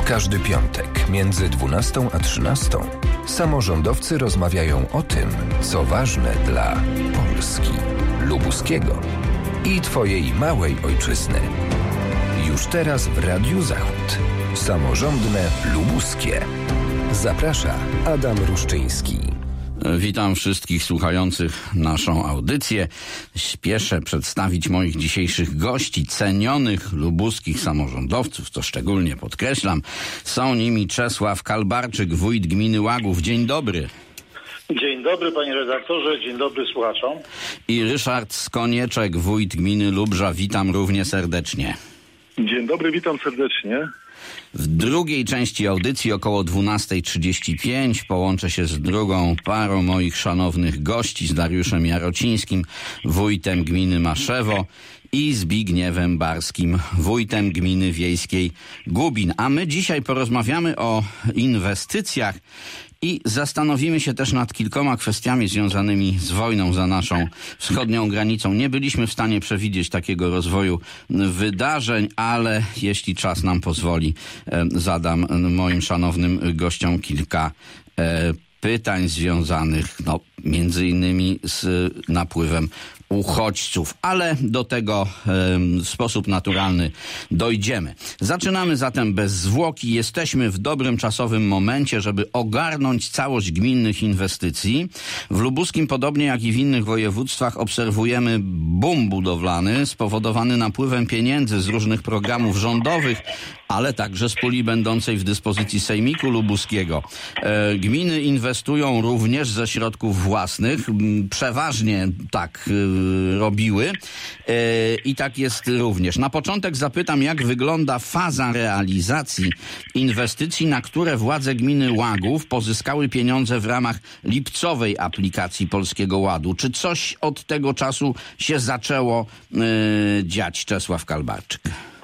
Każdy piątek między 12 a 13 samorządowcy rozmawiają o tym, co ważne dla Polski, lubuskiego i Twojej małej ojczyzny. Już teraz w Radiu Zachód. Samorządne lubuskie. Zaprasza Adam Ruszczyński. Witam wszystkich słuchających naszą audycję. Śpieszę przedstawić moich dzisiejszych gości, cenionych lubuskich samorządowców, co szczególnie podkreślam. Są nimi Czesław Kalbarczyk, wójt gminy Łagów. Dzień dobry. Dzień dobry, panie redaktorze, dzień dobry słuchaczom. I Ryszard Skonieczek, wójt gminy Lubrza. Witam równie serdecznie. Dzień dobry, witam serdecznie. W drugiej części audycji około 12:35 połączę się z drugą parą moich szanownych gości, z Dariuszem Jarocińskim, wójtem gminy Maszewo, i Zbigniewem Barskim, wójtem gminy wiejskiej Gubin. A my dzisiaj porozmawiamy o inwestycjach i zastanowimy się też nad kilkoma kwestiami związanymi z wojną za naszą wschodnią granicą. Nie byliśmy w stanie przewidzieć takiego rozwoju wydarzeń, ale jeśli czas nam pozwoli, zadam moim szanownym gościom kilka pytań związanych między innymi z napływem uchodźców, ale do tego w sposób naturalny dojdziemy. Zaczynamy zatem bez zwłoki. Jesteśmy w dobrym czasowym momencie, żeby ogarnąć całość gminnych inwestycji. W lubuskim, podobnie jak i w innych województwach, obserwujemy boom budowlany spowodowany napływem pieniędzy z różnych programów rządowych, ale także z puli będącej w dyspozycji Sejmiku Lubuskiego. Gminy inwestują również ze środków własnych. Przeważnie tak robiły i tak jest również. Na początek zapytam, jak wygląda faza realizacji inwestycji, na które władze gminy Łagów pozyskały pieniądze w ramach lipcowej aplikacji Polskiego Ładu. Czy coś od tego czasu się zaczęło dziać? Czesław Kalbarczyk.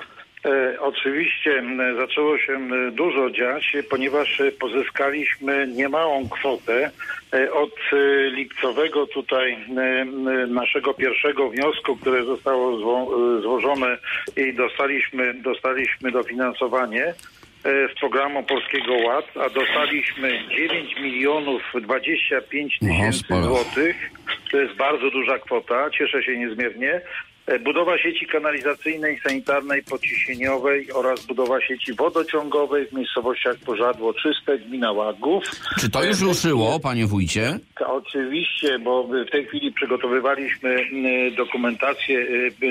Oczywiście zaczęło się dużo dziać, ponieważ pozyskaliśmy niemałą kwotę od lipcowego tutaj naszego pierwszego wniosku, które zostało złożone i dostaliśmy dofinansowanie z programu Polskiego Ład, a dostaliśmy 9 milionów 25 tysięcy złotych. To jest bardzo duża kwota, cieszę się niezmiernie. Budowa sieci kanalizacyjnej, sanitarnej, pociśnieniowej oraz budowa sieci wodociągowej w miejscowościach Pożadło Czyste, gmina Łagów. Czy to już ruszyło, panie wójcie? Oczywiście, bo w tej chwili przygotowywaliśmy dokumentację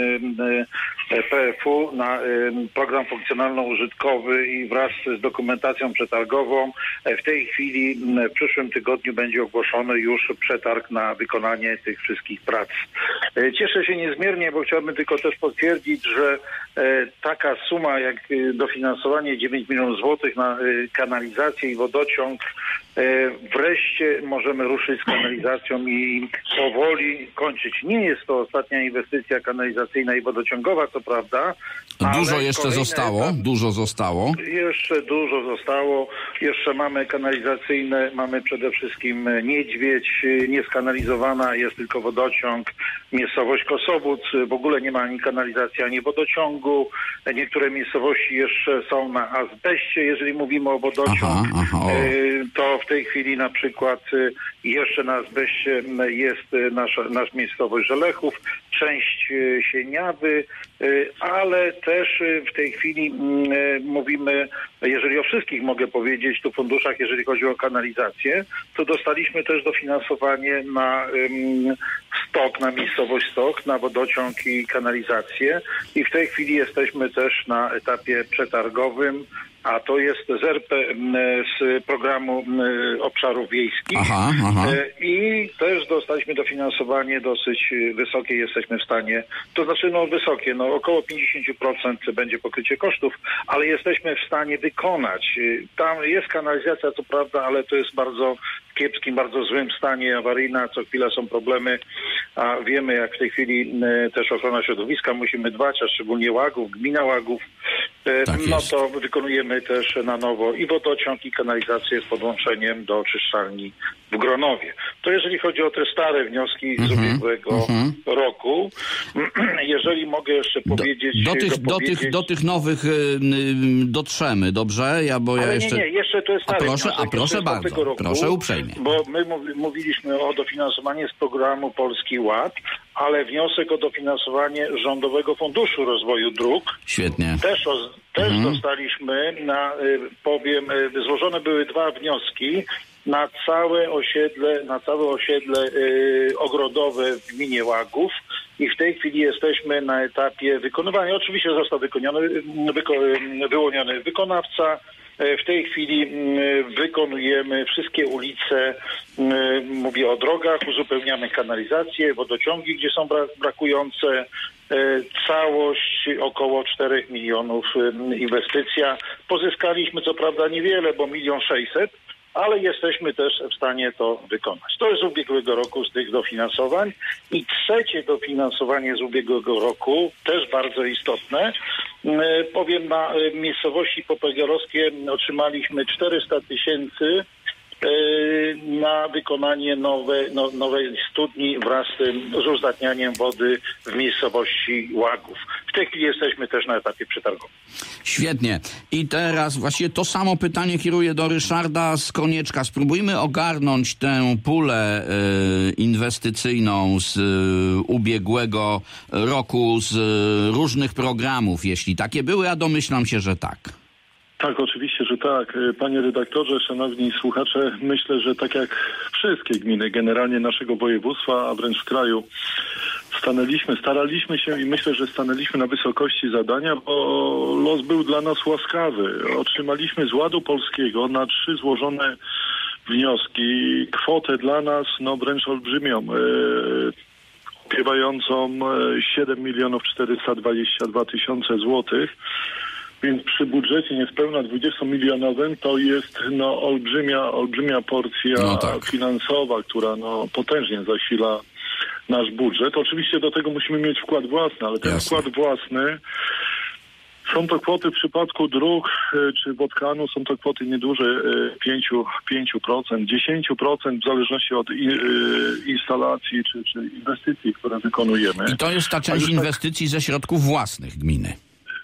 PFU na program funkcjonalno-użytkowy i wraz z dokumentacją przetargową w tej chwili w przyszłym tygodniu będzie ogłoszony już przetarg na wykonanie tych wszystkich prac. Cieszę się niezmiernie, bo chciałbym tylko też potwierdzić, że taka suma jak dofinansowanie 9 milionów złotych na kanalizację i wodociąg, wreszcie możemy ruszyć z kanalizacją i powoli kończyć. Nie jest to ostatnia inwestycja kanalizacyjna i wodociągowa, co prawda. Dużo jeszcze zostało? Dużo zostało? Jeszcze dużo zostało. Jeszcze mamy kanalizacyjne, mamy przede wszystkim Niedźwiedź, nieskanalizowana, jest tylko wodociąg. Miejscowość Kosobóc, w ogóle nie ma ani kanalizacji, ani wodociągu. Niektóre miejscowości jeszcze są na azbeście, jeżeli mówimy o wodociąg. To w tej chwili na przykład jeszcze na azbeście jest nasz miejscowość Żelechów, część Sieniawy, ale też w tej chwili mówimy, jeżeli o wszystkich mogę powiedzieć, tu funduszach, jeżeli chodzi o kanalizację, to dostaliśmy też dofinansowanie na Stok, na miejscowość Stok, na wodociąg i kanalizację i w tej chwili jesteśmy też na etapie przetargowym, a to jest z programu obszarów wiejskich. I też dostaliśmy dofinansowanie dosyć wysokie, jesteśmy w stanie, to znaczy wysokie, około 50% będzie pokrycie kosztów, ale jesteśmy w stanie wykonać. Tam jest kanalizacja, co prawda, ale to jest bardzo w kiepskim, bardzo złym stanie, awaryjna, co chwilę są problemy, a wiemy, jak w tej chwili też ochrona środowiska musimy dbać, a szczególnie Łagów, gmina Łagów. to wykonujemy też na nowo i wodociąg, i kanalizację z podłączeniem do oczyszczalni w Gronowie. To jeżeli chodzi o te stare wnioski z ubiegłego roku. Jeżeli mogę jeszcze powiedzieć... Do tych nowych dotrzemy, dobrze? Jeszcze to jest stary wniosek. Proszę bardzo, roku, proszę uprzejmie. Bo my mówiliśmy o dofinansowaniu z programu Polski Ład, ale wniosek o dofinansowanie Rządowego Funduszu Rozwoju Dróg. Świetnie. Też dostaliśmy złożone były 2 wnioski na całe osiedle ogrodowe w gminie Łagów i w tej chwili jesteśmy na etapie wykonywania. Oczywiście został wyłoniony wykonawca. W tej chwili wykonujemy wszystkie ulice, mówię o drogach, uzupełniamy kanalizację, wodociągi, gdzie są brakujące. Całość około 4 milionów inwestycja. Pozyskaliśmy co prawda niewiele, bo 1 600 000, ale jesteśmy też w stanie to wykonać. To jest z ubiegłego roku z tych dofinansowań. I trzecie dofinansowanie z ubiegłego roku, też bardzo istotne. Powiem, na miejscowości popegeerowskie otrzymaliśmy 400 000 na wykonanie nowej studni wraz z uzdatnianiem wody w miejscowości Łagów. W tej chwili jesteśmy też na etapie przetargowym. Świetnie. I teraz właściwie to samo pytanie kieruję do Ryszarda z Konieczka. Spróbujmy ogarnąć tę pulę inwestycyjną z ubiegłego roku, z różnych programów, jeśli takie były, a domyślam się, że tak. Tak, oczywiście, że tak. Panie redaktorze, szanowni słuchacze, myślę, że tak jak wszystkie gminy generalnie naszego województwa, a wręcz w kraju, staraliśmy się i myślę, że stanęliśmy na wysokości zadania, bo los był dla nas łaskawy. Otrzymaliśmy z Ładu Polskiego na 3 złożone wnioski kwotę dla nas wręcz olbrzymią, opiewającą 7 422 000 złotych. Więc przy budżecie niespełna 20-milionowym to jest olbrzymia porcja finansowa, która potężnie zasila nasz budżet. Oczywiście do tego musimy mieć wkład własny, ale ten wkład własny, są to kwoty w przypadku dróg czy Wodkanu, są to kwoty nieduże, 5%, 10% w zależności od instalacji czy inwestycji, które wykonujemy. I to jest ta część inwestycji ze środków własnych gminy.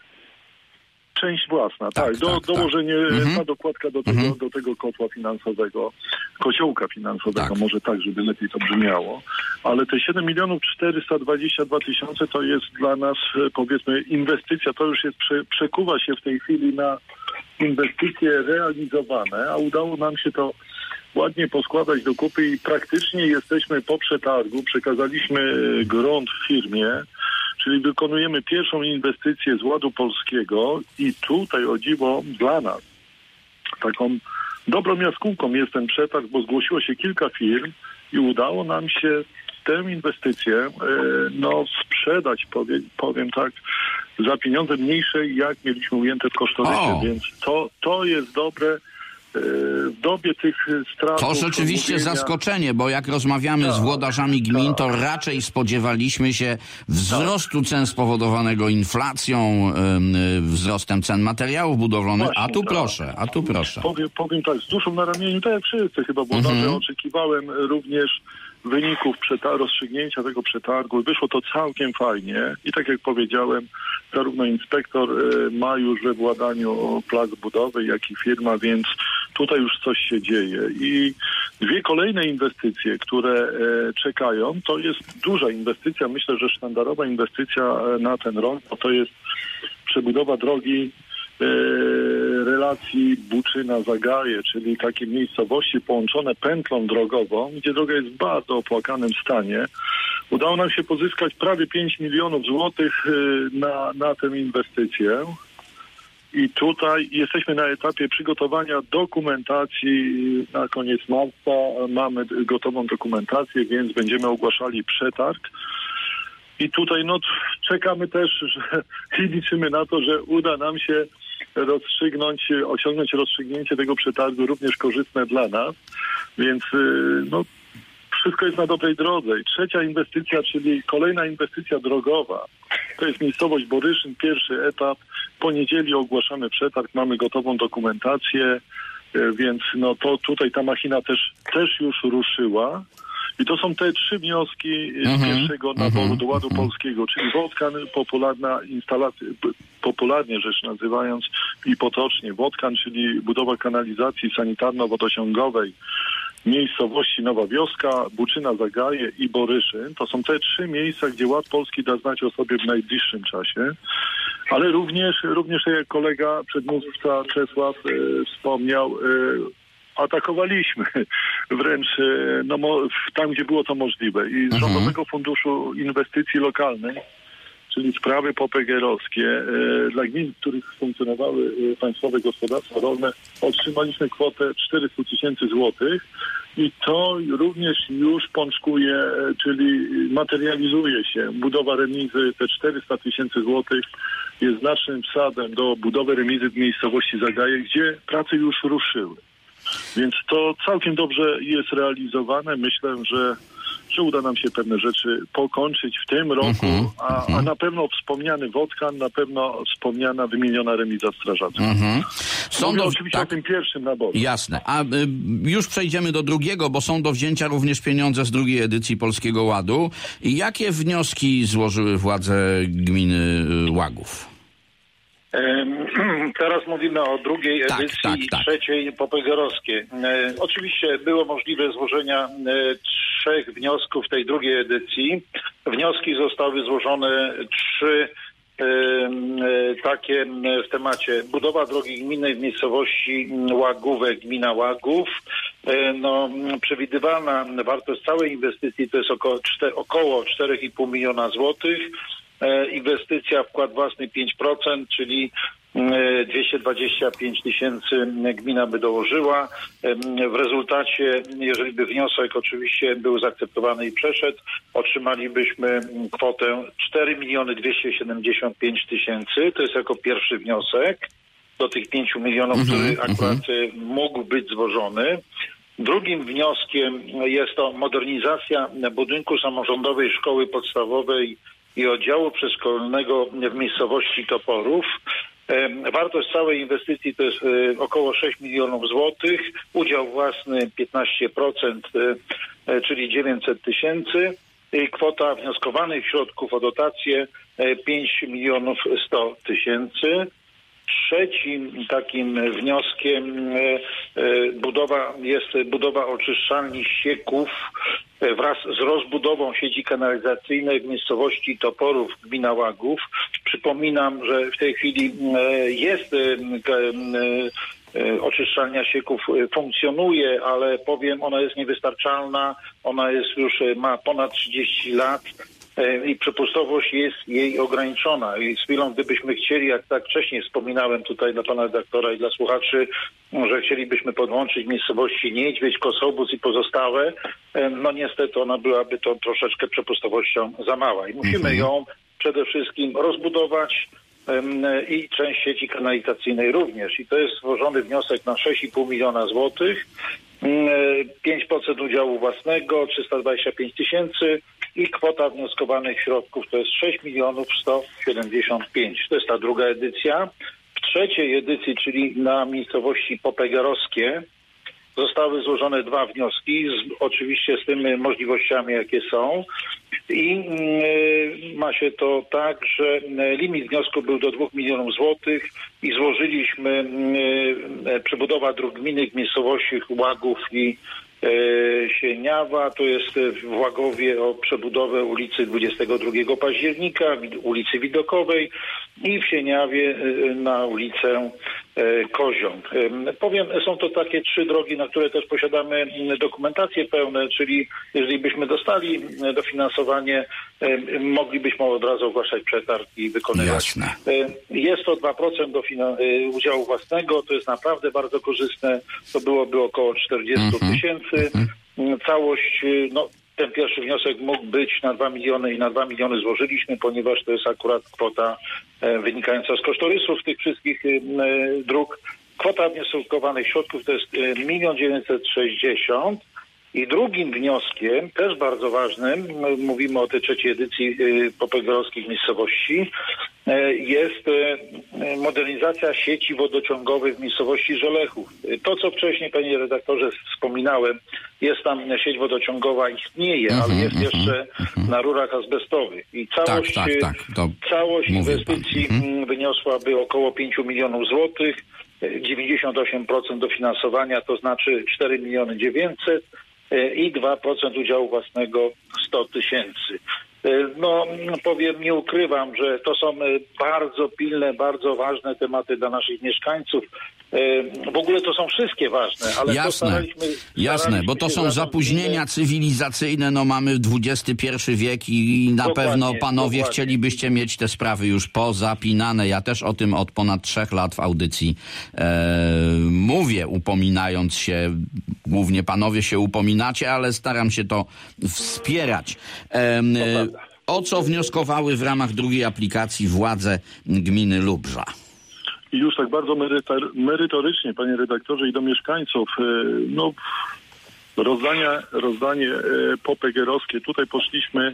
Część własna, tak. Dołożenie, ta dokładka do tego kotła finansowego, kociołka finansowego, może tak, żeby lepiej to brzmiało. Ale te 7 422 000 to jest dla nas, powiedzmy, inwestycja, to już jest przekuwa się w tej chwili na inwestycje realizowane, a udało nam się to ładnie poskładać do kupy i praktycznie jesteśmy po przetargu, przekazaliśmy grunt firmie, czyli wykonujemy pierwszą inwestycję z Ładu Polskiego i tutaj, o dziwo, dla nas taką dobrą jaskółką jest ten przetarg, bo zgłosiło się kilka firm i udało nam się tę inwestycję sprzedać, powiem tak, za pieniądze mniejsze, jak mieliśmy ujęte w kosztorysie, więc to jest dobre. W dobie tych strat... To rzeczywiście zaskoczenie, bo jak rozmawiamy z włodarzami gmin, to raczej spodziewaliśmy się wzrostu cen spowodowanego inflacją, wzrostem cen materiałów budowlanych, właśnie, a tu proszę. Powiem tak, z duszą na ramieniu, tak jak wszyscy chyba włodarze, oczekiwałem również wyników rozstrzygnięcia tego przetargu. Wyszło to całkiem fajnie i tak jak powiedziałem, zarówno inspektor ma już we władaniu plac budowy, jak i firma, więc tutaj już coś się dzieje. I 2 kolejne inwestycje, które czekają, to jest duża inwestycja, myślę, że sztandarowa inwestycja na ten rok, bo to jest przebudowa drogi relacji Buczyna-Zagaje, czyli takie miejscowości połączone pętlą drogową, gdzie droga jest w bardzo opłakanym stanie. Udało nam się pozyskać prawie 5 milionów złotych na tę inwestycję. I tutaj jesteśmy na etapie przygotowania dokumentacji. Na koniec marca mamy gotową dokumentację, więc będziemy ogłaszali przetarg. I tutaj czekamy też i liczymy na to, że uda nam się osiągnąć rozstrzygnięcie tego przetargu również korzystne dla nas. Więc wszystko jest na dobrej drodze. I trzecia inwestycja, czyli kolejna inwestycja drogowa, to jest miejscowość Boryszyn, pierwszy etap. W poniedzieli ogłaszamy przetarg, mamy gotową dokumentację, więc no to tutaj ta machina też już ruszyła. I to są te 3 wnioski z pierwszego naboru do Ładu Polskiego, czyli Wodkan, popularna instalacja, popularnie rzecz nazywając i potocznie Wodkan, czyli budowa kanalizacji sanitarno-wodociągowej miejscowości Nowa Wioska, Buczyna Zagaje i Boryszyn. To są te 3 miejsca, gdzie Ład Polski da znać o sobie w najbliższym czasie. Ale również tak jak kolega przedmówca Czesław wspomniał, atakowaliśmy wręcz tam, gdzie było to możliwe. I z Rządowego Funduszu Inwestycji Lokalnych, czyli sprawy popegeerowskie, dla gmin, w których funkcjonowały państwowe gospodarstwa rolne, otrzymaliśmy kwotę 400 000 złotych i to również już pączkuje, czyli materializuje się. Budowa remizy, te 400 000 złotych jest znacznym wsadem do budowy remizy w miejscowości Zagaje, gdzie prace już ruszyły. Więc to całkiem dobrze jest realizowane. Myślę, że uda nam się pewne rzeczy pokończyć w tym roku, a na pewno wspomniany Wodkan, na pewno wspomniana, wymieniona remiza strażacka. Mówię oczywiście o tym pierwszym naborze. Jasne. A już przejdziemy do drugiego, bo są do wzięcia również pieniądze z drugiej edycji Polskiego Ładu. I jakie wnioski złożyły władze gminy Łagów? Teraz mówimy o drugiej edycji i trzeciej popegeerowskiej. Oczywiście było możliwe złożenia 3 wniosków tej drugiej edycji. Wnioski zostały złożone 3 takie w temacie budowa drogi gminnej w miejscowości Łagówek, gmina Łagów. Przewidywalna wartość całej inwestycji to jest około 4,5 miliona złotych. Inwestycja, wkład własny 5%, czyli 225 000 gmina by dołożyła. W rezultacie, jeżeli by wniosek oczywiście był zaakceptowany i przeszedł, otrzymalibyśmy kwotę 4 275 000. To jest jako pierwszy wniosek do tych 5 milionów, który akurat mógł być złożony. Drugim wnioskiem jest to modernizacja budynku samorządowej szkoły podstawowej i oddziału przedszkolnego w miejscowości Toporów. Wartość całej inwestycji to jest około 6 milionów złotych. Udział własny 15%, czyli 900 000. I kwota wnioskowanych środków o dotację 5 100 000. Trzecim takim wnioskiem jest budowa oczyszczalni ścieków wraz z rozbudową sieci kanalizacyjnej w miejscowości Toporów, gmina Łagów. Przypominam, że w tej chwili jest oczyszczalnia ścieków, funkcjonuje, ale powiem, ona jest niewystarczalna, ona jest już ma ponad 30 lat. I przepustowość jest jej ograniczona. I z chwilą, gdybyśmy chcieli, jak tak wcześniej wspominałem tutaj dla pana redaktora i dla słuchaczy, że chcielibyśmy podłączyć miejscowości Niedźwiedź, Kosobóz i pozostałe, niestety ona byłaby tą troszeczkę przepustowością za mała. I musimy ją przede wszystkim rozbudować i część sieci kanalizacyjnej również. I to jest złożony wniosek na 6,5 miliona złotych, 5% udziału własnego, 325 000 i kwota wnioskowanych środków to jest 6 175 000. To jest ta druga edycja. W trzeciej edycji, czyli na miejscowości popegeerowskie, zostały złożone 2 wnioski, oczywiście z tymi możliwościami, jakie są. I ma się to tak, że limit wniosku był do 2 milionów złotych i złożyliśmy przebudowa dróg gminnych w miejscowości Łagów i Sieniawa, to jest w Łagowie o przebudowę ulicy 22 października, ulicy Widokowej i w Sieniawie na ulicę Koziąg. Powiem, są to takie 3 drogi, na które też posiadamy dokumentacje pełne, czyli jeżeli byśmy dostali dofinansowanie, moglibyśmy od razu ogłaszać przetarg i wykonywać. Jasne. Jest to 2% udziału własnego, to jest naprawdę bardzo korzystne, to byłoby około 40 000. Całość, ten pierwszy wniosek mógł być na 2 miliony i na 2 miliony złożyliśmy, ponieważ to jest akurat kwota wynikająca z kosztorysów tych wszystkich dróg. Kwota wnioskowanych środków to jest 1 960 000 I drugim wnioskiem, też bardzo ważnym, mówimy o tej trzeciej edycji popegeerowskich miejscowości, jest modernizacja sieci wodociągowych w miejscowości Żolechów. To, co wcześniej, panie redaktorze, wspominałem, jest tam sieć wodociągowa, istnieje, ale jest jeszcze na rurach azbestowych. I całość inwestycji wyniosłaby około 5 milionów złotych, 98% dofinansowania, to znaczy 4 miliony 900 i 2% udziału własnego 100 tysięcy. No, powiem, nie ukrywam, że to są bardzo pilne, bardzo ważne tematy dla naszych mieszkańców. W ogóle to są wszystkie ważne, ale Jasne, bo to są zapóźnienia cywilizacyjne, no mamy XXI wiek i na pewno panowie chcielibyście mieć te sprawy już pozapinane. Ja też o tym od ponad 3 lat w audycji mówię, upominając się, głównie panowie się upominacie, ale staram się to wspierać. O co wnioskowały w ramach drugiej aplikacji władze gminy Lubrza? I już tak bardzo merytorycznie, panie redaktorze, i do mieszkańców, no rozdanie popegeerowskie. Tutaj poszliśmy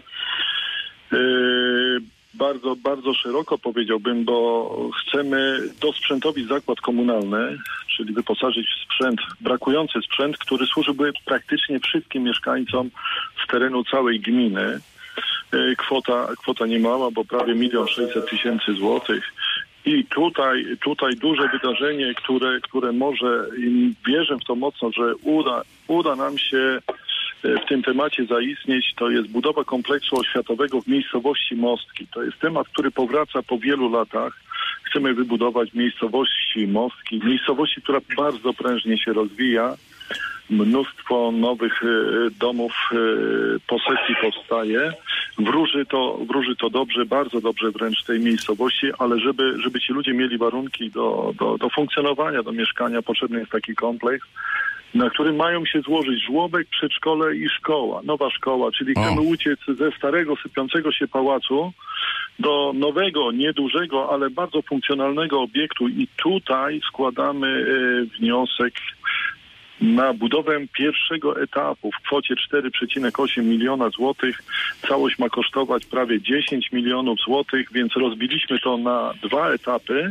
bardzo, bardzo szeroko, powiedziałbym, bo chcemy dosprzętowić zakład komunalny, czyli wyposażyć w sprzęt, brakujący sprzęt, który służyłby praktycznie wszystkim mieszkańcom z terenu całej gminy. Kwota niemała, bo prawie 1 600 000 złotych. I tutaj duże wydarzenie, które może, wierzę w to mocno, że uda nam się w tym temacie zaistnieć, to jest budowa kompleksu oświatowego w miejscowości Mostki. To jest temat, który powraca po wielu latach. Chcemy wybudować miejscowości Mostki, miejscowości, która bardzo prężnie się rozwija. Mnóstwo nowych domów posesji powstaje. Wróży to dobrze, bardzo dobrze wręcz tej miejscowości, ale żeby ci ludzie mieli warunki do funkcjonowania, do mieszkania, potrzebny jest taki kompleks, na którym mają się złożyć żłobek, przedszkole i szkoła, nowa szkoła, czyli chcemy uciec ze starego, sypiącego się pałacu do nowego, niedużego, ale bardzo funkcjonalnego obiektu i tutaj składamy wniosek na budowę pierwszego etapu w kwocie 4,8 miliona złotych. Całość ma kosztować prawie 10 milionów złotych, więc rozbiliśmy to na 2 etapy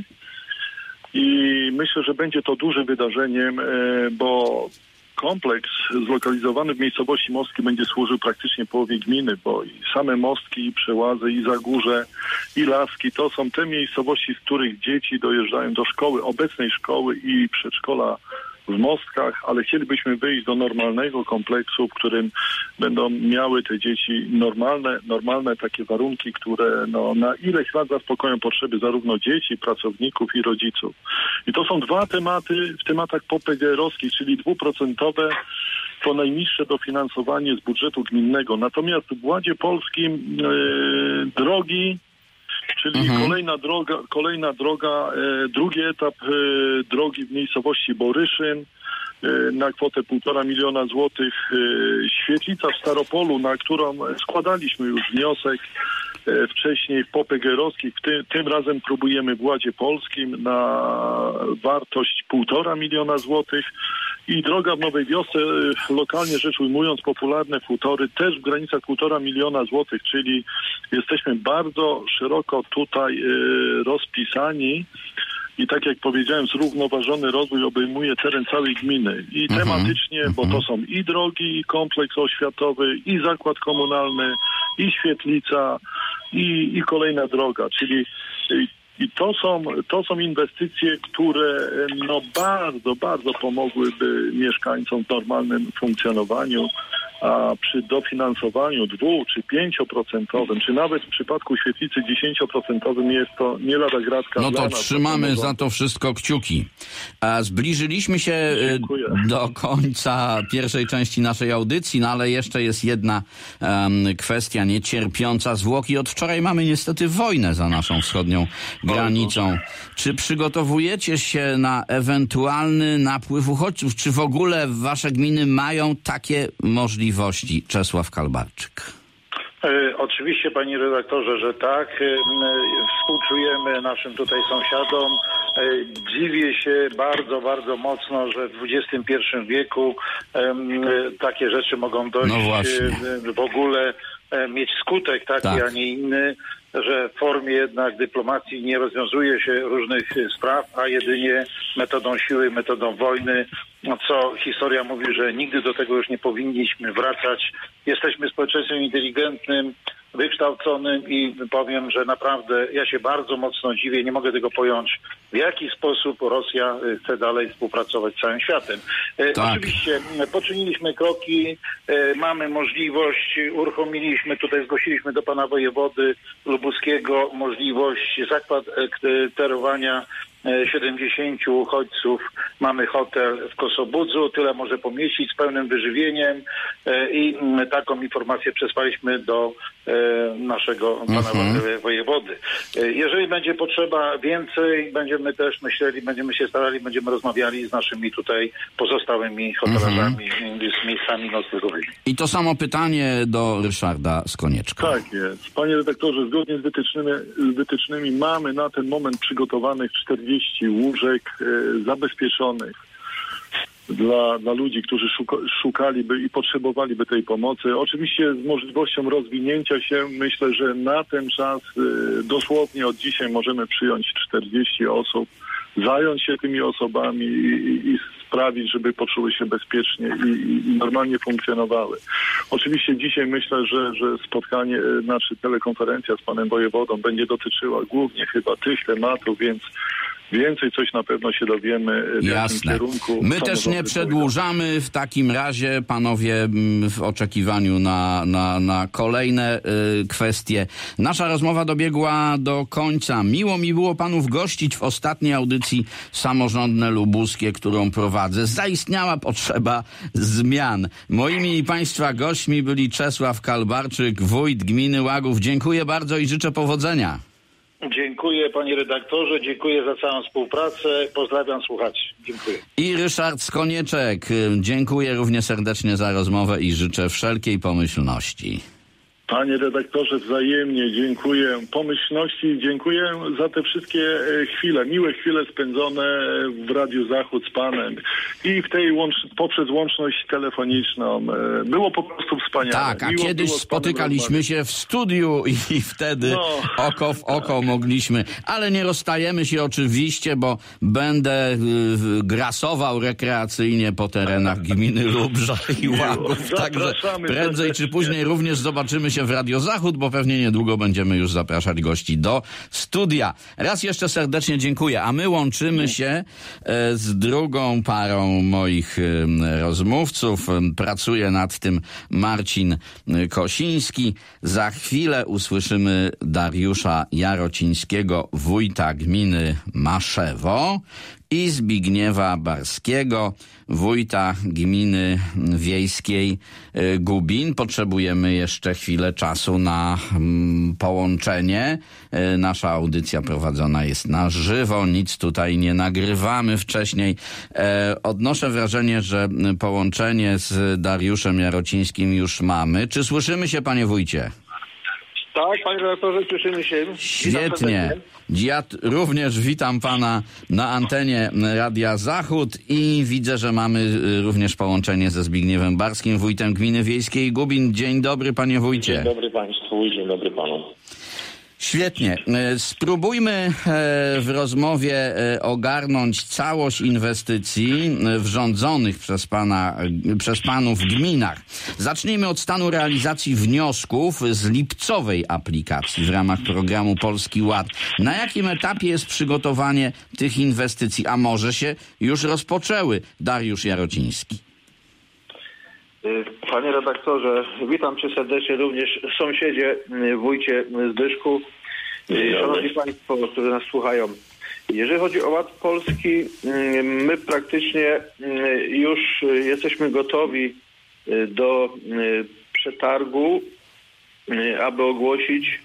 i myślę, że będzie to dużym wydarzeniem, bo kompleks zlokalizowany w miejscowości Mostki będzie służył praktycznie połowie gminy, bo i same Mostki, i Przełazy, i Zagórze, i Laski to są te miejscowości, z których dzieci dojeżdżają do szkoły, obecnej szkoły i przedszkola w Mostkach, ale chcielibyśmy wyjść do normalnego kompleksu, w którym będą miały te dzieci normalne takie warunki, które na ileś lat zaspokoją potrzeby zarówno dzieci, pracowników i rodziców. I to są 2 tematy w tematach popegeerowskich, czyli 2% to najniższe dofinansowanie z budżetu gminnego. Natomiast w Ładzie Polskim drogi, czyli kolejna droga, drugi etap drogi w miejscowości Boryszyn na kwotę 1,5 miliona złotych. Świetlica w Staropolu, na którą składaliśmy już wniosek wcześniej w popegeerowskich. Tym razem próbujemy w Ładzie Polskim na wartość 1,5 miliona złotych. I droga w Nowej Wiosce, lokalnie rzecz ujmując, popularne futory, też w granicach 1,5 miliona złotych, czyli jesteśmy bardzo szeroko tutaj rozpisani i tak jak powiedziałem, zrównoważony rozwój obejmuje teren całej gminy i tematycznie, bo to są i drogi, i kompleks oświatowy, i zakład komunalny, i świetlica, i kolejna droga, czyli i to są inwestycje, które bardzo, bardzo pomogłyby mieszkańcom w normalnym funkcjonowaniu, a przy dofinansowaniu 2 czy 5%, czy nawet w przypadku świetlicy 10% jest to nie lada gratka. No to trzymamy za to wszystko kciuki. Zbliżyliśmy się do końca pierwszej części naszej audycji, no ale jeszcze jest jedna kwestia niecierpiąca zwłoki. Od wczoraj mamy niestety wojnę za naszą wschodnią granicą. Czy przygotowujecie się na ewentualny napływ uchodźców? Czy w ogóle wasze gminy mają takie możliwości? Czesław Kalbarczyk. Oczywiście, panie redaktorze, że tak. Współczujemy naszym tutaj sąsiadom. Dziwię się bardzo, bardzo mocno, że w XXI wieku takie rzeczy mogą dojść w ogóle mieć skutek taki, a nie inny, że w formie jednak dyplomacji nie rozwiązuje się różnych spraw, a jedynie metodą siły, metodą wojny, co historia mówi, że nigdy do tego już nie powinniśmy wracać. Jesteśmy społeczeństwem inteligentnym, wykształconym i powiem, że naprawdę ja się bardzo mocno dziwię, nie mogę tego pojąć, w jaki sposób Rosja chce dalej współpracować z całym światem. Oczywiście poczyniliśmy kroki, mamy możliwość, uruchomiliśmy, tutaj zgłosiliśmy do pana wojewody lubuskiego możliwość zakwaterowania 70 uchodźców. Mamy hotel w Kosobudzu, tyle może pomieścić z pełnym wyżywieniem i taką informację przesłaliśmy do naszego pana wojewody. Jeżeli będzie potrzeba więcej, będziemy też myśleli, będziemy się starali, będziemy rozmawiali z naszymi tutaj pozostałymi hotelarzami, z miejscami noclegowymi. I to samo pytanie do Ryszarda z Konieczka. Tak jest. Panie redaktorze, zgodnie z wytycznymi mamy na ten moment przygotowanych 40 łóżek zabezpieczonych dla ludzi, którzy szukaliby i potrzebowaliby tej pomocy. Oczywiście z możliwością rozwinięcia się, myślę, że na ten czas dosłownie od dzisiaj możemy przyjąć 40 osób, zająć się tymi osobami i sprawić, żeby poczuły się bezpiecznie i normalnie funkcjonowały. Oczywiście dzisiaj myślę, że spotkanie, telekonferencja z panem wojewodą będzie dotyczyła głównie chyba tych tematów, więc więcej coś na pewno się dowiemy w jakim kierunku. My też nie przedłużamy w takim razie, panowie, w oczekiwaniu na kolejne kwestie. Nasza rozmowa dobiegła do końca. Miło mi było panów gościć w ostatniej audycji Samorządne Lubuskie, którą prowadzę. Zaistniała potrzeba zmian. Moimi i państwa gośćmi byli Czesław Kalbarczyk, wójt gminy Łagów. Dziękuję bardzo i życzę powodzenia. Dziękuję, panie redaktorze, dziękuję za całą współpracę, pozdrawiam słuchaczy. Dziękuję. I Ryszard z Konieczek. Dziękuję również serdecznie za rozmowę i życzę wszelkiej pomyślności. Panie redaktorze, wzajemnie dziękuję pomyślności, dziękuję za te wszystkie chwile, miłe chwile spędzone w Radiu Zachód z panem i w tej poprzez łączność telefoniczną. Było po prostu wspaniale. Tak, a kiedyś spotykaliśmy się w studiu i wtedy oko w oko mogliśmy, ale nie rozstajemy się oczywiście, bo będę grasował rekreacyjnie po terenach gminy Lubrza i Łagów, także prędzej czy później również zobaczymy się w Radio Zachód, bo pewnie niedługo będziemy już zapraszać gości do studia. Raz jeszcze serdecznie dziękuję, a my łączymy się z drugą parą moich rozmówców. Pracuje nad tym Marcin Kosiński. Za chwilę usłyszymy Dariusza Jarocińskiego, wójta gminy Maszewo, i Zbigniewa Barskiego, wójta gminy wiejskiej Gubin. Potrzebujemy jeszcze chwilę czasu na połączenie. Nasza audycja prowadzona jest na żywo, nic tutaj nie nagrywamy wcześniej. Odnoszę wrażenie, że połączenie z Dariuszem Jarocińskim już mamy. Czy słyszymy się, panie wójcie? Tak, panie redaktorze, słyszymy się. Świetnie. Ja również witam pana na antenie Radia Zachód i widzę, że mamy również połączenie ze Zbigniewem Barskim, wójtem gminy wiejskiej Gubin. Dzień dobry, panie wójcie. Dzień dobry państwu i dzień dobry panu. Świetnie. Spróbujmy w rozmowie ogarnąć całość inwestycji wrządzonych przez panów w gminach. Zacznijmy od stanu realizacji wniosków z lipcowej aplikacji w ramach programu Polski Ład. Na jakim etapie jest przygotowanie tych inwestycji? A może się już rozpoczęły? Dariusz Jarociński. Panie redaktorze, witam cię serdecznie, również sąsiedzie, wójcie Zbyszku, szanowni państwo, którzy nas słuchają. Jeżeli chodzi o Ład Polski, my praktycznie już jesteśmy gotowi do przetargu, aby ogłosić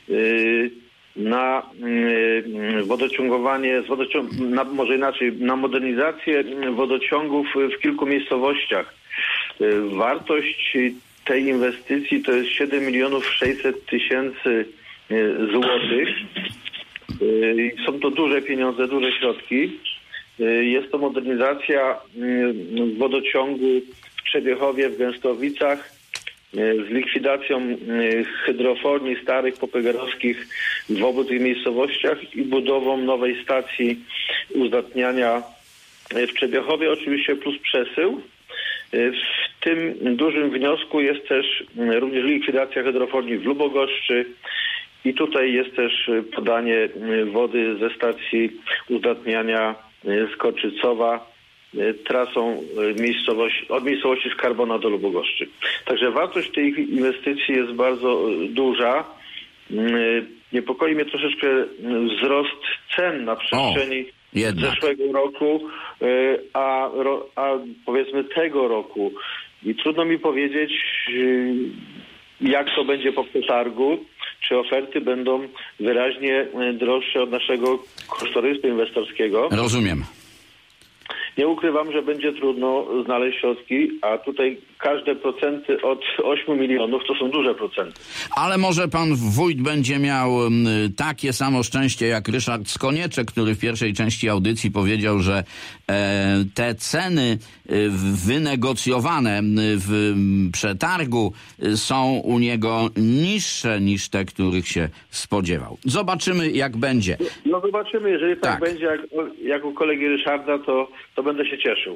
na wodociągowanie, może inaczej, na modernizację wodociągów w kilku miejscowościach. Wartość tej inwestycji to jest 7 600 000 złotych. Są to duże pieniądze, duże środki. Jest to modernizacja wodociągu w Trzebiechowie, w Gęstowicach, z likwidacją hydroforni starych popegerowskich w obu tych miejscowościach i budową nowej stacji uzdatniania w Trzebiechowie, oczywiście plus przesył. W tym dużym wniosku jest też również likwidacja hydroforni w Lubogoszczy i tutaj jest też podanie wody ze stacji uzdatniania z Korczycowa trasą od miejscowości Skarbona do Lubogoszczy. Także wartość tej inwestycji jest bardzo duża. Niepokoi mnie troszeczkę wzrost cen na przestrzeni zeszłego roku, a powiedzmy tego roku. I trudno mi powiedzieć, jak to będzie po przetargu, czy oferty będą wyraźnie droższe od naszego kosztorysu inwestorskiego. Rozumiem. Nie ukrywam, że będzie trudno znaleźć środki, a tutaj każde procenty od 8 milionów to są duże procenty. Ale może pan wójt będzie miał takie samo szczęście jak Ryszard Skonieczek, który w pierwszej części audycji powiedział, że te ceny wynegocjowane w przetargu są u niego niższe niż te, których się spodziewał. Zobaczymy, jak będzie. No zobaczymy, jeżeli tak będzie jak u kolegi Ryszarda, to będę się cieszył.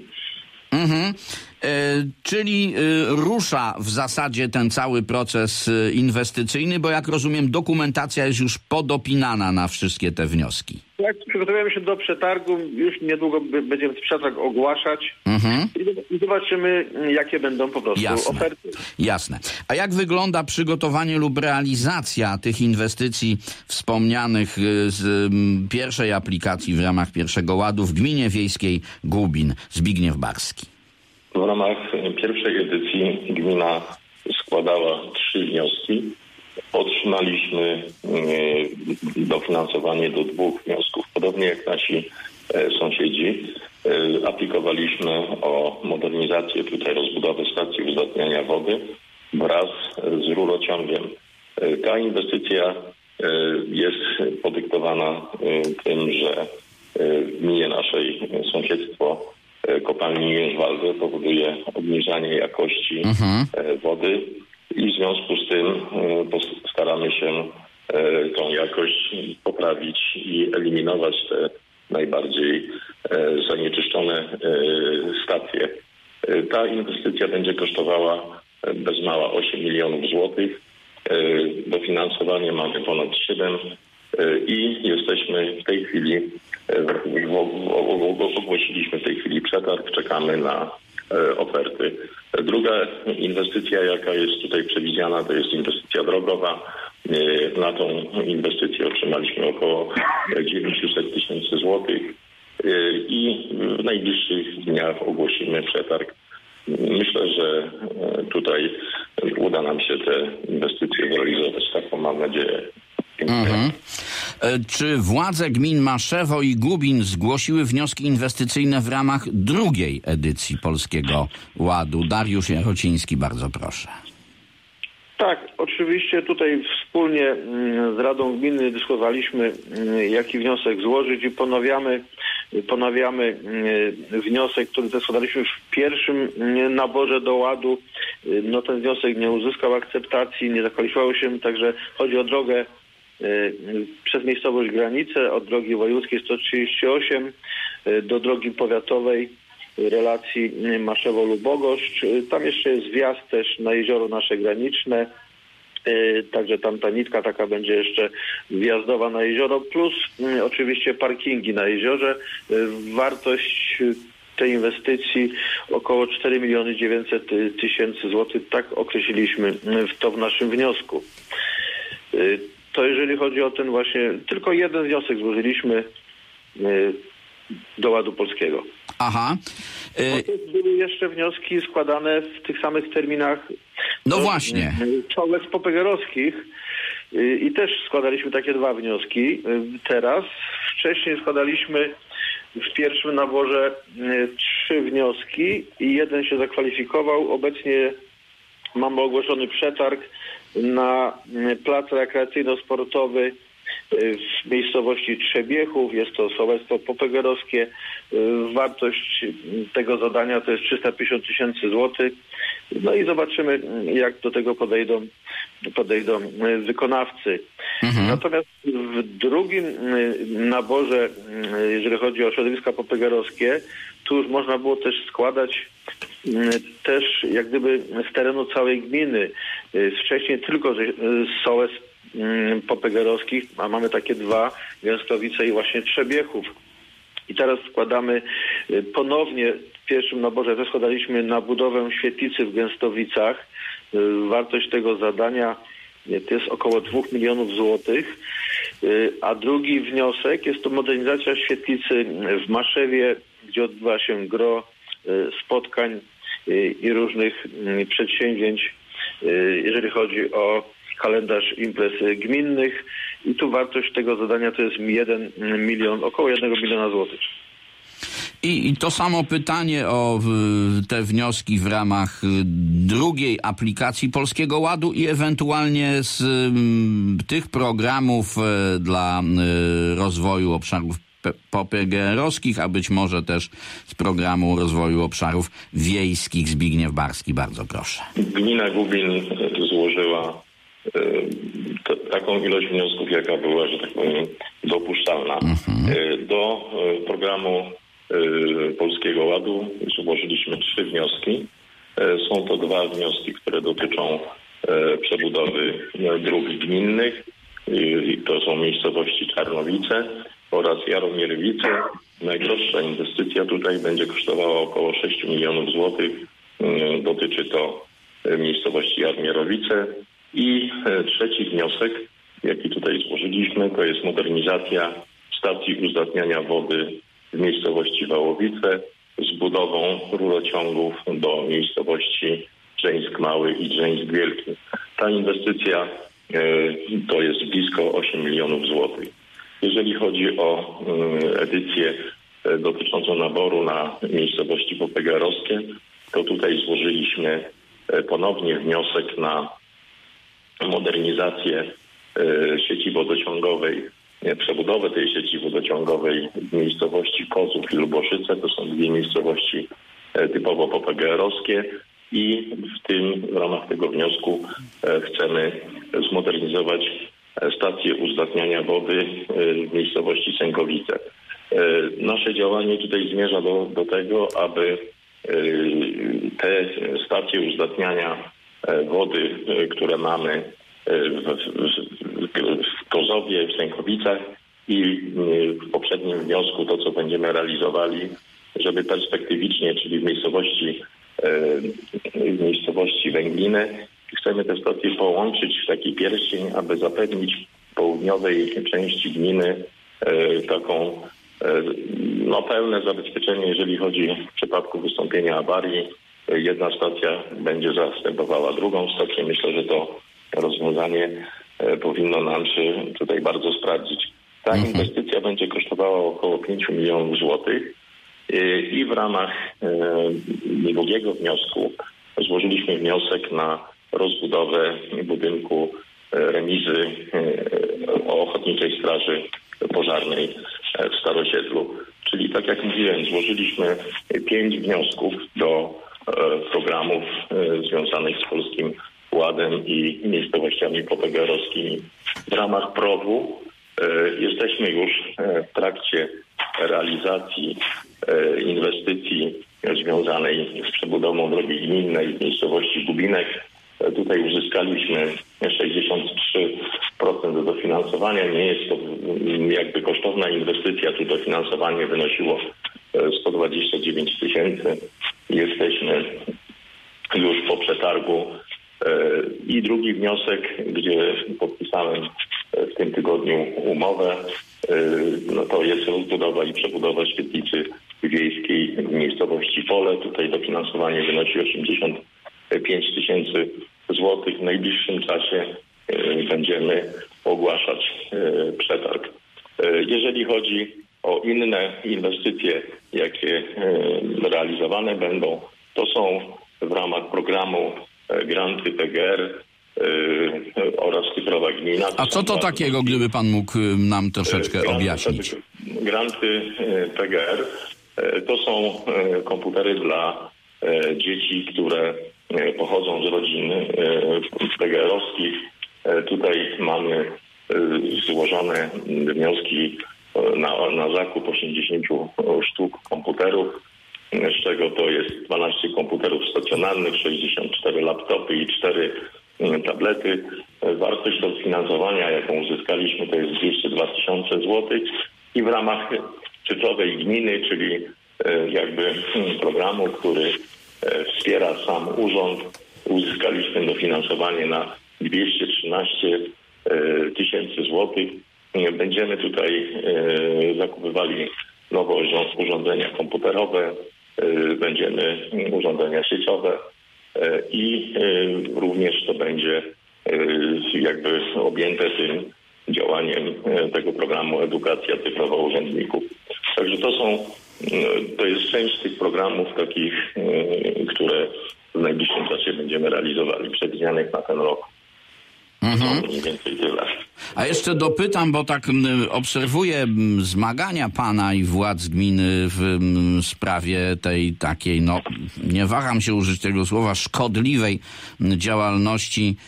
Czyli rusza w zasadzie ten cały proces inwestycyjny, bo jak rozumiem, dokumentacja jest już podopinana na wszystkie te wnioski. Tak, przygotowujemy się do przetargu, już niedługo będziemy przetarg ogłaszać i zobaczymy, jakie będą po prostu oferty. Jasne. A jak wygląda przygotowanie lub realizacja tych inwestycji wspomnianych z pierwszej aplikacji w ramach pierwszego ładu w gminie wiejskiej Gubin? Zbigniew Barski. W ramach pierwszej edycji gmina składała 3 wnioski. Otrzymaliśmy dofinansowanie do 2 wniosków. Podobnie jak nasi sąsiedzi, aplikowaliśmy o modernizację, tutaj rozbudowę stacji uzdatniania wody wraz z rurociągiem. Ta inwestycja jest podyktowana tym, że w gminie naszej sąsiedztwo kopalni Jężwalde powoduje obniżanie jakości wody i w związku z tym staramy się tą jakość poprawić i eliminować te najbardziej zanieczyszczone stacje. Ta inwestycja będzie kosztowała bez mała 8 milionów złotych. Dofinansowanie mamy ponad 7 i jesteśmy w tej chwili, ogłosiliśmy w tej chwili przetarg, czekamy na oferty. Druga inwestycja, jaka jest tutaj przewidziana, to jest inwestycja drogowa. Na tą inwestycję otrzymaliśmy około 900 000 złotych i w najbliższych dniach ogłosimy przetarg. Myślę, że tutaj uda nam się te inwestycje zrealizować. Taką mam nadzieję. Czy władze gmin Maszewo i Gubin zgłosiły wnioski inwestycyjne w ramach drugiej edycji Polskiego Ładu? Dariusz Jarociński, bardzo proszę. Tak, oczywiście tutaj wspólnie z Radą Gminy dyskutowaliśmy, jaki wniosek złożyć i ponawiamy wniosek, który też składaliśmy w pierwszym naborze do ładu. No ten wniosek nie uzyskał akceptacji, nie zakwalifikował się, także chodzi o drogę przez miejscowość Granice, od drogi wojewódzkiej 138 do drogi powiatowej relacji Maszewo-Lubogoszcz. Tam jeszcze jest wjazd też na jezioro nasze graniczne, także tam ta nitka taka będzie jeszcze wjazdowa na jezioro, plus oczywiście parkingi na jeziorze. Wartość tej inwestycji około 4 900 000 złotych, tak określiliśmy to w naszym wniosku. To jeżeli chodzi o ten właśnie, tylko jeden wniosek złożyliśmy do Ładu Polskiego. Aha. Były jeszcze wnioski składane w tych samych terminach. No właśnie. Czołek popegerowskich i też składaliśmy takie 2 wnioski. Teraz wcześniej składaliśmy w pierwszym naborze 3 wnioski i jeden się zakwalifikował. Obecnie mamy ogłoszony przetarg na plac rekreacyjno-sportowy w miejscowości Trzebiechów. Jest to sołectwo popegeerowskie. Wartość tego zadania to jest 350 000 złotych. No i zobaczymy, jak do tego podejdą wykonawcy. Natomiast w drugim naborze, jeżeli chodzi o środowiska popegeerowskie, tu już można było też składać też jak gdyby z terenu całej gminy. Wcześniej tylko z sołectw popegeerowskich, a mamy takie dwa, Gęstowice i właśnie Trzebiechów. I teraz składamy ponownie, w pierwszym naborze też składaliśmy na budowę świetlicy w Gęstowicach. Wartość tego zadania to jest około 2 milionów złotych. A drugi wniosek jest to modernizacja świetlicy w Maszewie, gdzie odbywa się gro spotkań i różnych przedsięwzięć, jeżeli chodzi o kalendarz imprez gminnych. I tu wartość tego zadania to jest około 1 miliona złotych. I to samo pytanie o te wnioski w ramach drugiej aplikacji Polskiego Ładu i ewentualnie z tych programów dla rozwoju obszarów popegeerowskich, a być może też z programu rozwoju obszarów wiejskich. Zbigniew Barski, bardzo proszę. Gmina Gubin złożyła taką ilość wniosków, jaka była, że tak powiem, dopuszczalna. Do programu Polskiego Ładu złożyliśmy 3 wnioski. Są to 2 wnioski, które dotyczą przebudowy dróg gminnych. To są miejscowości Czarnowice oraz Jaromierwice. Najdroższa inwestycja tutaj będzie kosztowała około 6 milionów złotych. Dotyczy to miejscowości Jaromierowice. I trzeci wniosek, jaki tutaj złożyliśmy, to jest modernizacja stacji uzdatniania wody w miejscowości Wałowice z budową rurociągów do miejscowości Drzeńsk Mały i Drzeńsk Wielki. Ta inwestycja to jest blisko 8 milionów złotych. Jeżeli chodzi o edycję dotyczącą naboru na miejscowości popegeerowskie, to tutaj złożyliśmy ponownie wniosek na modernizację sieci wodociągowej, przebudowę tej sieci wodociągowej w miejscowości Kozów i Luboszyce. To są 2 miejscowości typowo popegeerowskie i w ramach tego wniosku chcemy zmodernizować stację uzdatniania wody w miejscowości Sękowice. Nasze działanie tutaj zmierza do tego, aby te stacje uzdatniania wody, które mamy w Kozowie, w Sękowicach i w poprzednim wniosku to, co będziemy realizowali, żeby perspektywicznie, czyli w miejscowości Węgliny, chcemy te stacje połączyć w taki pierścień, aby zapewnić południowej części gminy taką pełne zabezpieczenie, jeżeli chodzi w przypadku wystąpienia awarii. Jedna stacja będzie zastępowała drugą stację. Myślę, że to rozwiązanie powinno nam się tutaj bardzo sprawdzić. Ta inwestycja będzie kosztowała około 5 milionów złotych i w ramach drugiego wniosku złożyliśmy wniosek na rozbudowę budynku remizy Ochotniczej Straży Pożarnej w Starosiedlu. Czyli tak jak mówiłem, złożyliśmy 5 wniosków do programów związanych z Polskim Ładem i miejscowościami popegeerowskimi. W ramach PROW-u jesteśmy już w trakcie realizacji inwestycji związanej z przebudową drogi gminnej w miejscowości Gubinek. Tutaj uzyskaliśmy 63% dofinansowania. Nie jest to jakby kosztowna inwestycja. Tu dofinansowanie wynosiło 129 000. Jesteśmy już po przetargu. I drugi wniosek, gdzie podpisałem w tym tygodniu umowę, to jest rozbudowa i przebudowa świetlicy wiejskiej w miejscowości Pole. Tutaj dofinansowanie wynosi 85 000 złotych. W najbliższym czasie będziemy ogłaszać przetarg. Jeżeli chodzi o inne inwestycje, jakie realizowane będą, to są w ramach programu granty PGR oraz cyfrowa gmina. A co to takiego, gdyby pan mógł nam troszeczkę objaśnić? Granty PGR to są komputery dla dzieci, które pochodzą z rodzin PGR-owskich. Tutaj mamy złożone wnioski na zakup 80 sztuk komputerów, z czego to jest 12 komputerów stacjonarnych, 64 laptopy i 4 tablety. Wartość dofinansowania, jaką uzyskaliśmy, to jest 202 000 złotych i w ramach cyfrowej gminy, czyli jakby programu, który wspiera sam urząd, uzyskaliśmy dofinansowanie na 213 000 złotych. Będziemy tutaj zakupywali nowe urządzenia komputerowe, będziemy urządzenia sieciowe i również to będzie jakby objęte tym działaniem tego programu Edukacja Cyfrowa Urzędników. Także to jest część tych programów takich, które w najbliższym czasie będziemy realizowali, przewidzianych na ten rok. Mniej więcej tyle. A jeszcze dopytam, bo tak obserwuję zmagania pana i władz gminy w sprawie tej takiej, nie waham się użyć tego słowa, szkodliwej działalności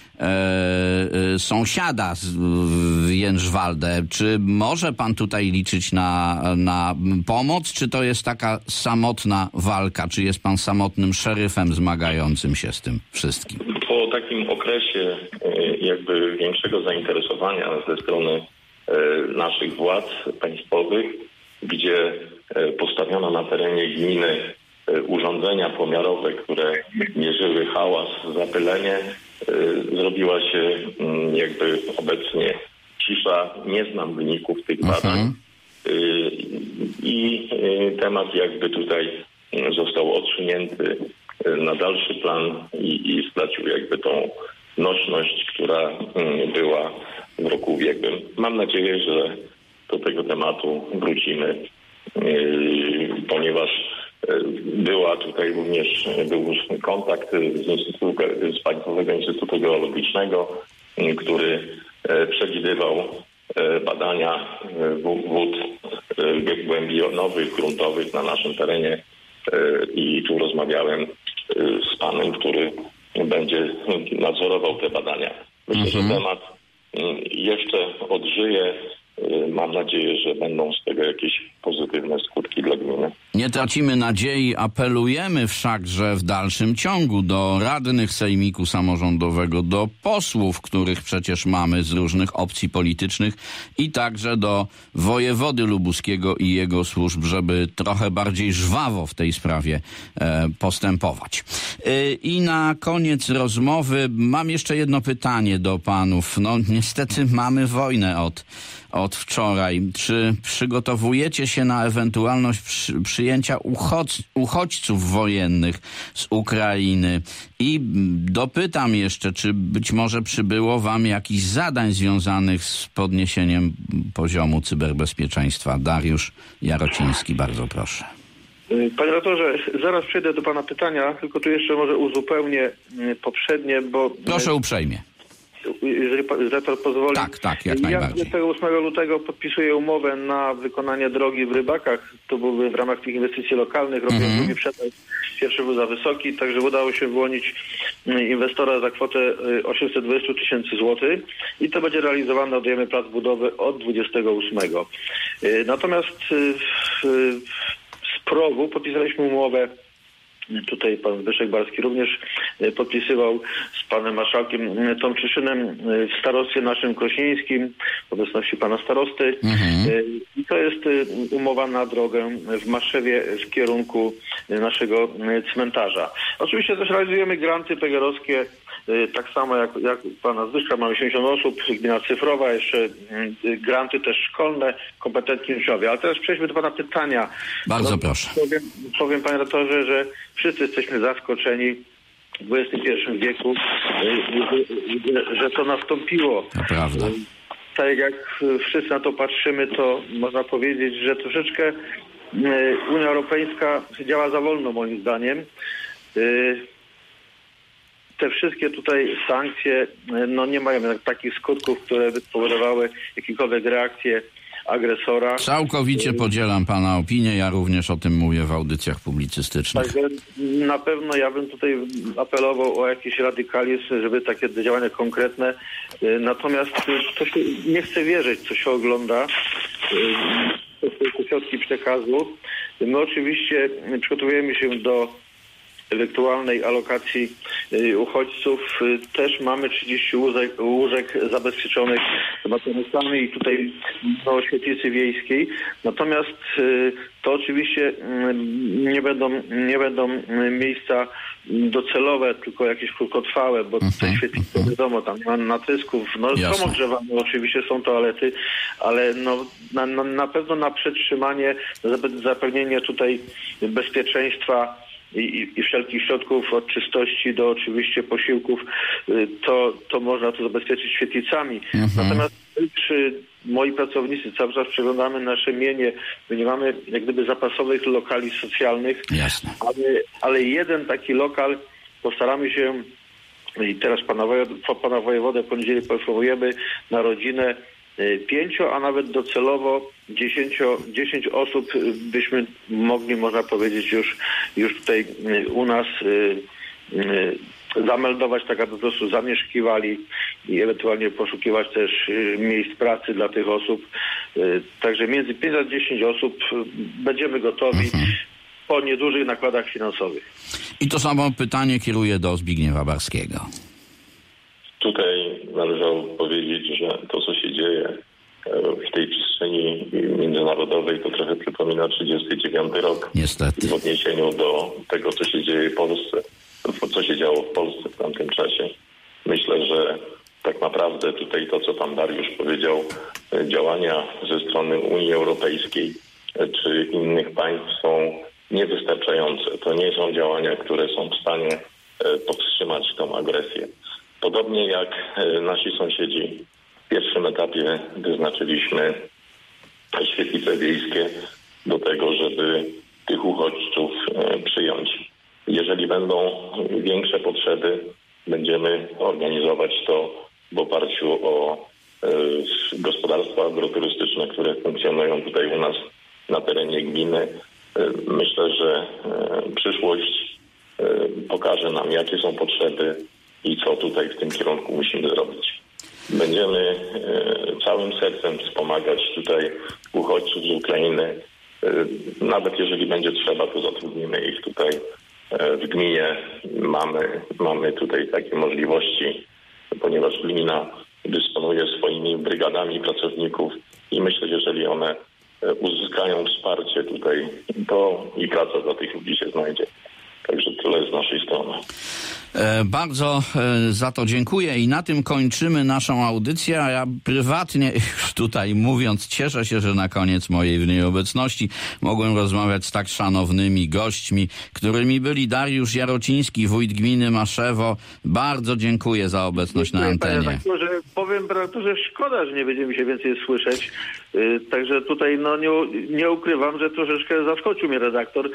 sąsiada w Jędrzwalde. Czy może pan tutaj liczyć na pomoc, czy to jest taka samotna walka? Czy jest pan samotnym szeryfem zmagającym się z tym wszystkim? Po takim okresie jakby większego zainteresowania ze strony naszych władz państwowych, gdzie postawiono na terenie gminy urządzenia pomiarowe, które mierzyły hałas, zapylenie, zrobiła się jakby obecnie cisza. Nie znam wyników tych badań i temat jakby tutaj został odsunięty na dalszy plan i stracił jakby tą nośność, która była w roku ubiegłym. Mam nadzieję, że do tego tematu wrócimy, ponieważ był kontakt z Państwowego Instytutu Geologicznego, który przewidywał badania wód głębinowych, gruntowych na naszym terenie i tu rozmawiałem z panem, który będzie nadzorował te badania. Myślę, że temat jeszcze odżyje. Mam nadzieję, że będą z tego jakieś pozytywne skutki dla gminy. Nie tracimy nadziei, apelujemy wszakże w dalszym ciągu do radnych sejmiku samorządowego, do posłów, których przecież mamy z różnych opcji politycznych i także do wojewody lubuskiego i jego służb, żeby trochę bardziej żwawo w tej sprawie postępować. I na koniec rozmowy mam jeszcze jedno pytanie do panów. Niestety mamy wojnę od wczoraj. Czy przygotowujecie się na ewentualność przyjęcia uchodźców wojennych z Ukrainy? I dopytam jeszcze, czy być może przybyło wam jakichś zadań związanych z podniesieniem poziomu cyberbezpieczeństwa? Dariusz Jarociński, bardzo proszę. Panie redaktorze, zaraz przejdę do pana pytania, tylko tu jeszcze może uzupełnię poprzednie, bo... Proszę uprzejmie. Jeżeli redaktor pozwoli. Tak, jak najbardziej. 28 lutego podpisuję umowę na wykonanie drogi w Rybakach. To byłby w ramach tych inwestycji lokalnych. Robiłem drugi przetarg. Pierwszy był za wysoki, także udało się wyłonić inwestora za kwotę 820 000 złotych i to będzie realizowane, oddajemy plac budowy od 28. Natomiast z PROW-u podpisaliśmy umowę. Tutaj pan Zbyszek Barski również podpisywał z panem marszałkiem Tomczyszynem w starostwie naszym krośnieńskim, w obecności pana starosty. I to jest umowa na drogę w Maszewie w kierunku naszego cmentarza. Oczywiście też realizujemy granty PGR-owskie, tak samo jak pana Zbyszka, mamy 80 osób, gmina cyfrowa, jeszcze granty też szkolne, kompetentni uczniowie. Ale teraz przejdźmy do pana pytania. Bardzo proszę. Powiem panie rektorze, że wszyscy jesteśmy zaskoczeni w XXI wieku, że to nastąpiło. To prawda. Tak jak wszyscy na to patrzymy, to można powiedzieć, że troszeczkę Unia Europejska działa za wolno moim zdaniem. te wszystkie tutaj sankcje nie mają takich skutków, które by spowodowały jakiekolwiek reakcję agresora. Całkowicie podzielam pana opinię, ja również o tym mówię w audycjach publicystycznych. Także na pewno ja bym tutaj apelował o jakiś radykalizm, żeby takie działania konkretne. Natomiast to się nie chce wierzyć, co się ogląda, te środki przekazu. My oczywiście przygotowujemy się do ewentualnej alokacji uchodźców. Też mamy 30 łóżek zabezpieczonych materaksami i tutaj świetlicy wiejskiej. Natomiast to oczywiście nie będą miejsca docelowe, tylko jakieś krótkotrwałe, bo te świetlice, wiadomo, tam nie ma natrysków. Są ogrzewane, oczywiście są toalety, ale na pewno na przetrzymanie, zapewnienie tutaj bezpieczeństwa i wszelkich środków od czystości do oczywiście posiłków, to można to zabezpieczyć świetlicami. Natomiast moi pracownicy cały czas przeglądamy nasze mienie, my nie mamy jak gdyby zapasowych lokali socjalnych, ale jeden taki lokal postaramy się i teraz pana wojewodę w poniedziałek poinformujemy na rodzinę 5, a nawet docelowo 10 osób byśmy mogli, można powiedzieć, już tutaj u nas zameldować, tak aby po prostu zamieszkiwali i ewentualnie poszukiwać też miejsc pracy dla tych osób. Także między 5 a 10 osób będziemy gotowi po niedużych nakładach finansowych. I to samo pytanie kieruję do Zbigniewa Barskiego. Tutaj należało powiedzieć, że to, co się dzieje w tej przestrzeni międzynarodowej, to trochę przypomina 39 rok. Niestety. W odniesieniu do tego, co się dzieje w Polsce, co się działo w Polsce w tamtym czasie. Myślę, że tak naprawdę tutaj to, co pan Dariusz powiedział, działania ze strony Unii Europejskiej czy innych państw są niewystarczające. To nie są działania, które są w stanie powstrzymać tą agresję. Podobnie jak nasi sąsiedzi w pierwszym etapie wyznaczyliśmy świetlice wiejskie do tego, żeby tych uchodźców przyjąć. Jeżeli będą większe potrzeby, będziemy organizować to w oparciu o gospodarstwa agroturystyczne, które funkcjonują tutaj u nas na terenie gminy. Myślę, że przyszłość pokaże nam, jakie są potrzeby i co tutaj w tym kierunku musimy zrobić. Będziemy całym sercem wspomagać tutaj uchodźców z Ukrainy. Nawet jeżeli będzie trzeba, to zatrudnimy ich tutaj w gminie. Mamy tutaj takie możliwości, ponieważ gmina dysponuje swoimi brygadami pracowników i myślę, że jeżeli one uzyskają wsparcie tutaj, to i praca dla tych ludzi się znajdzie. Także tyle z naszej strony. Bardzo za to dziękuję i na tym kończymy naszą audycję, a ja prywatnie już tutaj mówiąc cieszę się, że na koniec mojej w niej obecności mogłem rozmawiać z tak szanownymi gośćmi, którymi byli Dariusz Jarociński, wójt gminy Maszewo. Bardzo dziękuję za obecność na antenie. Panie redaktorze, powiem redaktorze, szkoda, że nie będziemy się więcej słyszeć. Także tutaj nie ukrywam, że troszeczkę zaskoczył mnie redaktor.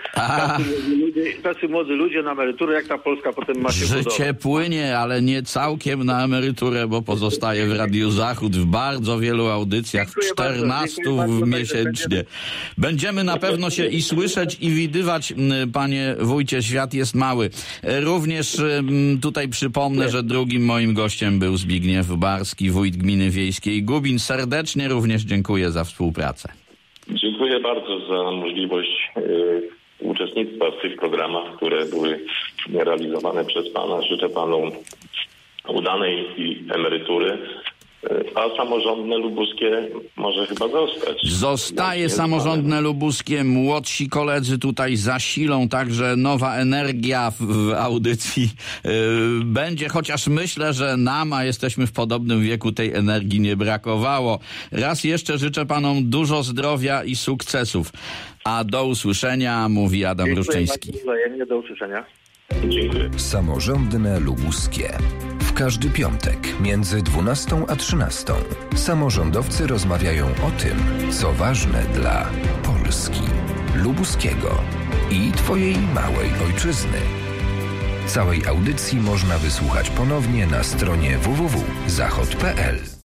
Tacy młodzi ludzie na emeryturę, jak ta Polska potem ma się budować. Życie płynie, ale nie całkiem na emeryturę, bo pozostaje w Radiu Zachód w bardzo wielu audycjach, w 14 miesięcznie. Będziemy na pewno się i słyszeć, i widywać, panie wójcie, świat jest mały. Również tutaj przypomnę, że drugim moim gościem był Zbigniew Barski, wójt gminy wiejskiej Gubin. Serdecznie również dziękuję za współpracę. Dziękuję bardzo za możliwość uczestnictwa w tych programach, które były realizowane przez pana. Życzę panu udanej emerytury, a samorządne lubuskie może chyba zostać. Zostaje samorządne lubuskie. Młodsi koledzy tutaj zasilą, także nowa energia w audycji będzie, chociaż myślę, że nam, a jesteśmy w podobnym wieku, tej energii nie brakowało. Raz jeszcze życzę panom dużo zdrowia i sukcesów. A do usłyszenia, mówi Adam Ruszczyński. Wzajemnie, do usłyszenia. Dziękuję. Samorządne lubuskie. W każdy piątek między 12 a 13 samorządowcy rozmawiają o tym, co ważne dla Polski, lubuskiego i twojej małej ojczyzny. Całej audycji można wysłuchać ponownie na stronie www.zachod.pl.